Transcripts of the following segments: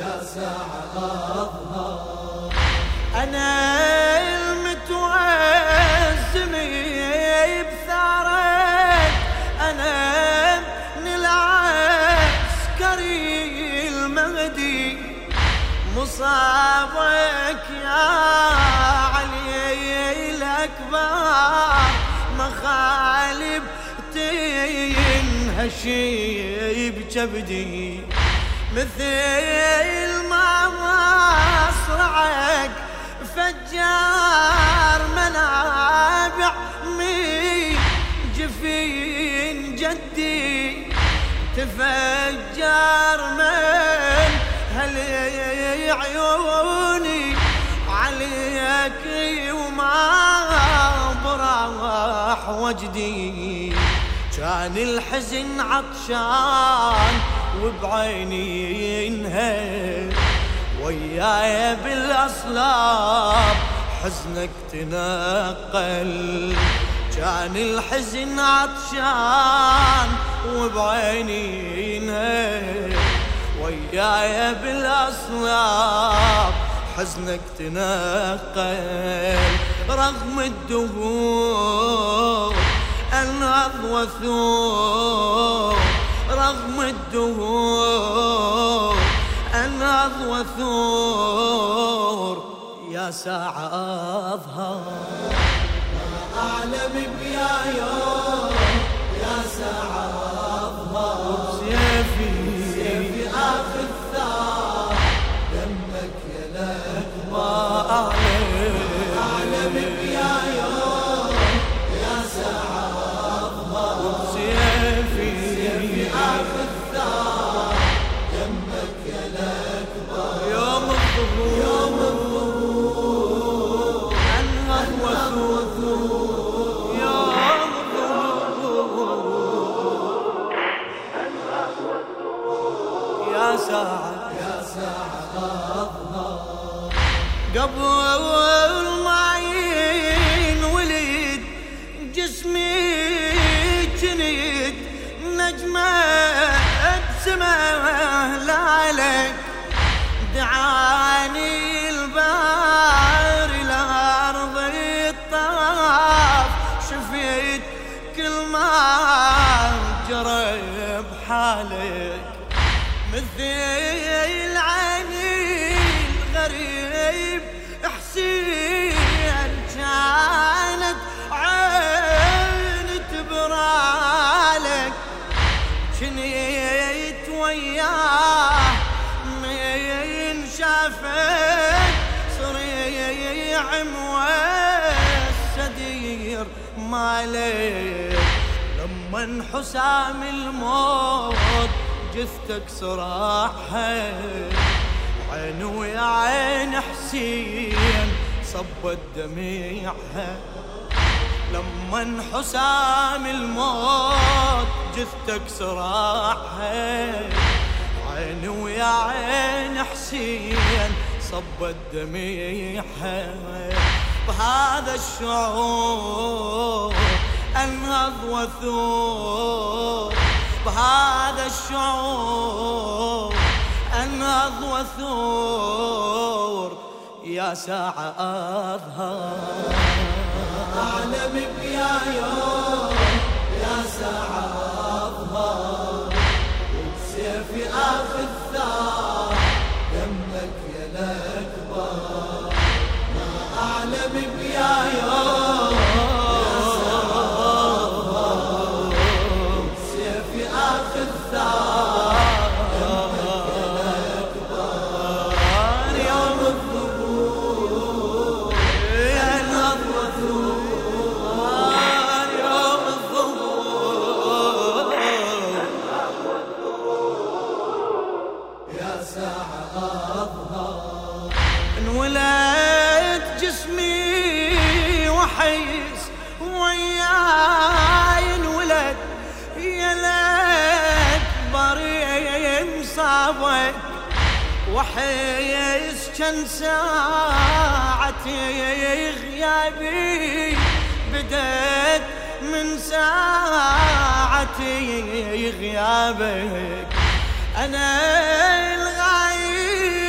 يا ساعة أظهر. أنا المتوزم بثارك، أنا من العسكري المهدي، مصابك يا علي الأكبر، مخالب تنهشي بجبدي، مثل ما مصرعك فجار منابع من جفين جدي، تفجر من عيوني عليك وما براح وجدي. كان الحزن عطشان وبعيني ينهل، وياي بالاصلاب حزنك تنقل. كان الحزن عطشان وبعيني ينهل، وياي بالاصلاب حزنك تنقل. رغم الدهور انهض وثور، رغم الدهور انهض وثور، يا ساعة أظهر. أعلم بيا يوم يا ساعة أظهر، سيفي آخذ ثار دمك يا الأكبر. أعلم بيا يوم يا ساعة أظهر، سيفي آخذ ثار دمك يا الأكبر. يوم الظهور يوم الظهور انهض وثور، يوم الظهور يا ساعة أظهر. قبل ما ينولد جسمي جنيد نجمة بسمه لك، دعاني البار الأرض الطاف، شفيت كل ما جرى بحالك، مثل عيني الغريب حسين كانت عين تبرالك، جنيت وياه من شافك صريع والسدير مالك. لمن حسام الموت جثتك صراحة، عين ويا عين حسين صبت دميعها. لمن حسام الموت جثتك صراحة، عين ويا عين حسين صبت دميعها. بهذا الشعور انهض وثور، بهذا الشعور انهض وثور، يا ساعة أظهر. أعلم بيا يوم يا ساعة أظهر، سيفي آخذ ثار دمك يا الأكبر. أعلم بيا يوم يا ساعة أظهر، سيفي آخذ ثار دمك يا الأكبر. يوم الظهور ينهض وثور، يوم الظهور يا ساعة أظهر. انولد جسمي وحيس وياي انولد، يا الأكبر مصابك وحيس كان ساعتي غيابي، بدت من ساعتي غيابك. أنا الغايب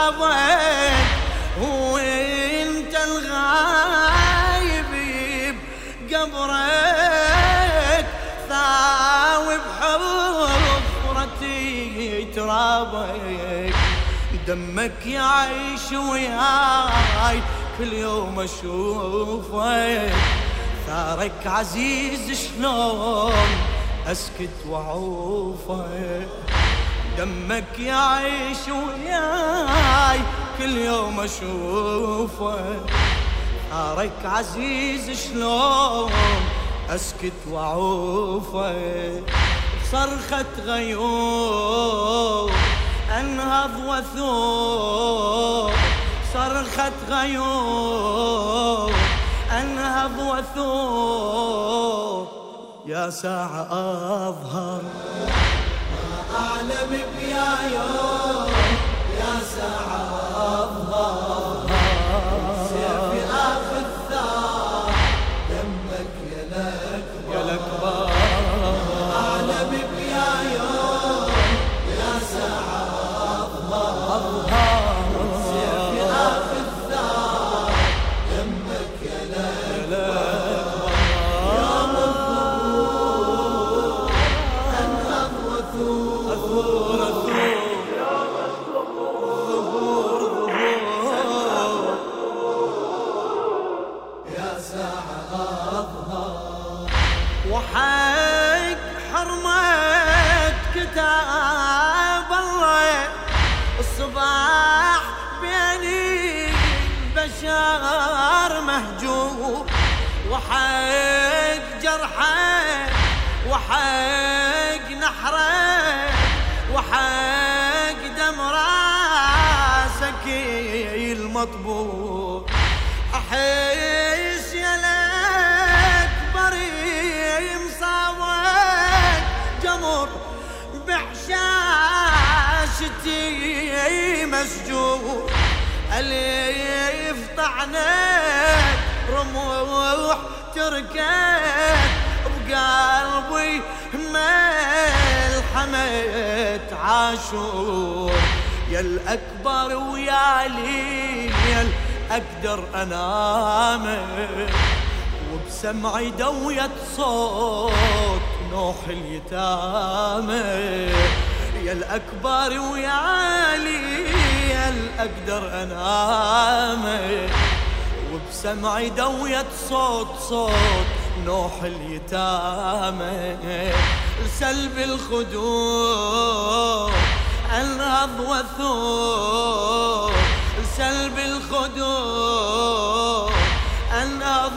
مصابك وانت الغايب بقبرك ثاوي بحفرتي ترابك دمك يعيش وياي كل يوم اشوفك ثارك عزيز شلون اسكت واعوفك دمك يعيش وياي كل يوم اشوفك ثارك عزيز شلون اسكت واعوفك بصرخة غيوم انهض وثوب صرخة غيوم انهض وثوب يا ساعة اظهر ما اعلم بيا يوم يا ساعة اظهر سيفي اخذ ثار دمك يا الاكبر اعلم بيا يوم يا ساعة اظهر سيفي اخذ ثار دمك يا الاكبر يوم الظهور انهض وثور يا ساعة اظهر وحق حرمة كتاب الله الصباح بيني البشر مهجوب وحق جرحه وحق نحره وحق دم راسك المطبوع احس يا الاكبر مصابك جمر بحشاشتي مسجون اليف طعنك رموح تركت بقلبي ملحمة عاشور يا الأكبر ويا ليل أقدر أنام وبسمعي دوية صوت نوح اليتامى يا الأكبر ويا ليل أقدر أنام وبسمعي دوية صوت نوح اليتامى سلب الخدود انهض وثور سلب الخدود انهض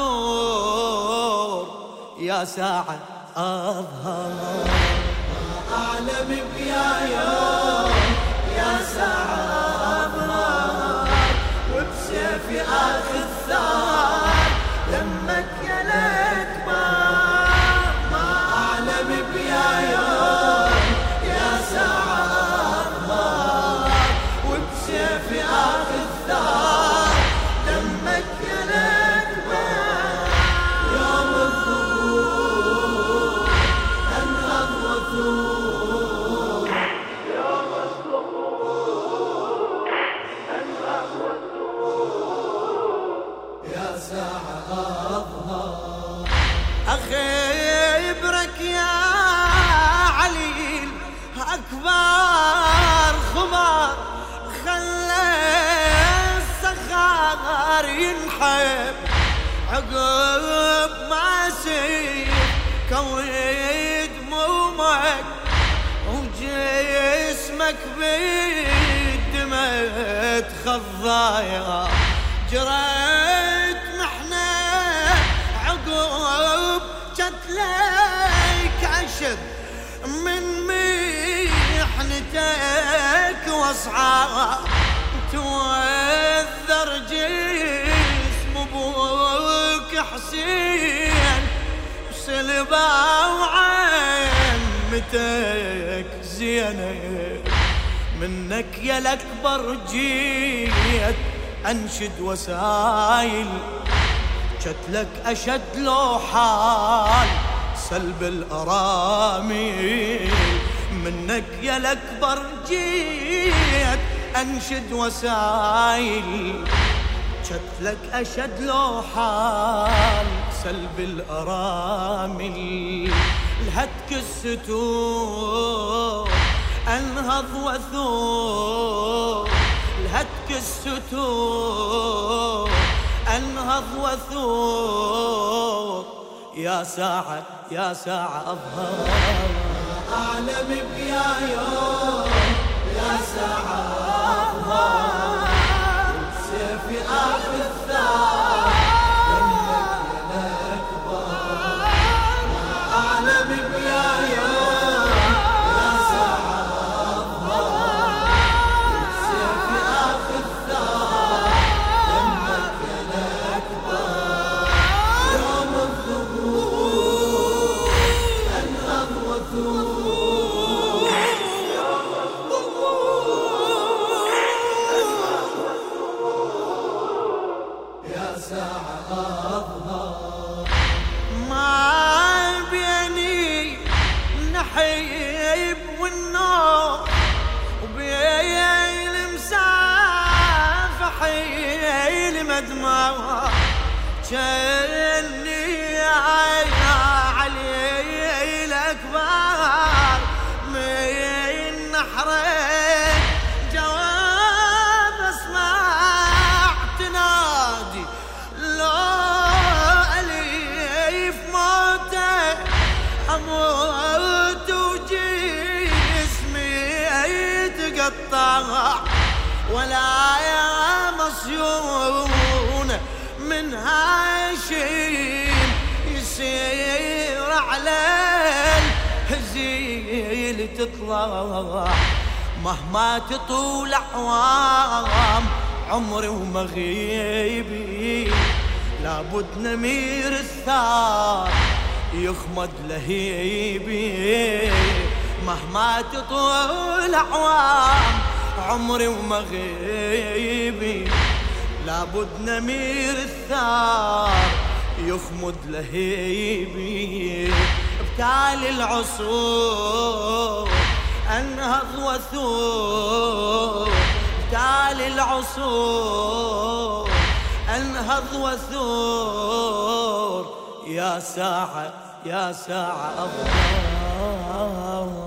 وثور يا ساعة اظهر ما اعلم بيا يوم يا ساعة اظهر وبسيفي اخذ ثار دمك يا الاكبر ما اعلم بيا يوم يا ساعة اظهر وبسيفي اخذ ثار دمك يا الاكبر يوم الظهور انهض وثور يوم الظهور انهض وثور يا ساعة اظهر أخبرك يا عليل أكبر خبر خلى الصخر ينحب عقب ما سير كوي دمومك وجسمك بالدمى تخضايا جريت محنة عقب جتلك عشب من محنتك واصعب توذر جسم ابوك حسين بسلبة وعمتك زينب منك يا الاكبر جيت انشد وسايل شتلك أشد لو حال سلب الأرامل منك يا الأكبر جيت أنشد وسايل، شتلك أشد لو حال سلب الأرامل، الهتك الستور أنهض وثور، الهتك الستور أنهض وثور، يا ساعة يا ساعة أظهر أعلم بيا يوم يا ساعة أظهر، سيفي آخذ ثار دمك يا الأكبر. أعلم بيا يوم يا ساعة أظهر، سيفي آخذ ثار دمك يا الأكبر. يوم الظهور أنهض وثور، يوم الظهور يا ساعة أظهر. ما بيني النحيب والنوم، وبين المسافة حيل مدمع، جني علي الأكبر من نحرين، جواب اسمع تنادي لو أليف موته، أموت وجسمي يتقطع، ولا يا مصيون من هاشم يسير على الهزيل تطلع، مهما تطول أعوام عمري ومغيبي، لابد نمير الثار يخمد لهيبي، مهما تطول أعوام عمري ومغيبي، لابد نمير الثار يخمد لهيبي. بتالي العصور أنهض وثور، بتالي العصور أنهض وثور، يا ساعة يا ساعة أظهر.